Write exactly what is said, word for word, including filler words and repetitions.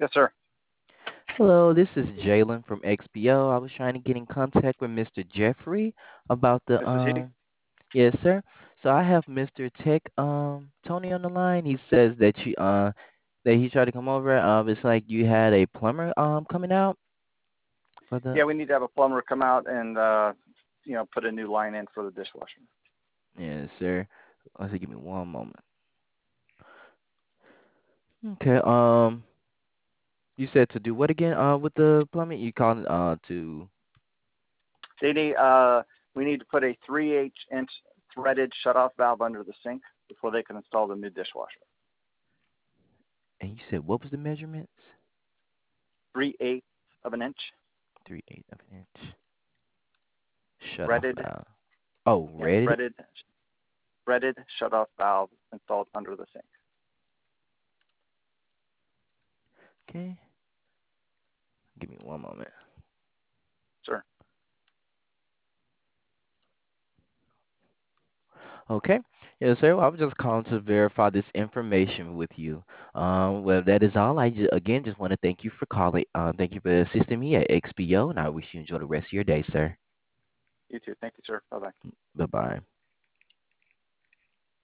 Yes, sir. Hello, this is Jalen from X P O. I was trying to get in contact with mister Jeffrey about the This is he. um yes, sir. So I have mister Tech um Tony on the line. He says that you uh that he tried to come over. Um it's like you had a plumber um coming out for the Yeah, we need to have a plumber come out and uh, you know put a new line in for the dishwasher. yes, sir. Let's see, give me one moment. Okay, um you said to do what again uh with the plumbing? You called it uh to They need uh, we need to put a three eighths inch threaded shutoff valve under the sink before they can install the new dishwasher. and you said what was the measurements? Three eighths of an inch Three eight of an inch. Shut off threaded, valve. Oh, yeah, read it. threaded, threaded shutoff valve installed under the sink. Okay. Give me one moment. Sure. Okay. Yes, sir. Well, I was just calling to verify this information with you. Um, well, that is all. I ju- again just want to thank you for calling. Uh, thank you for assisting me at X P O, and I wish you enjoy the rest of your day, sir. You too. Thank you, sir. Bye bye. Bye bye.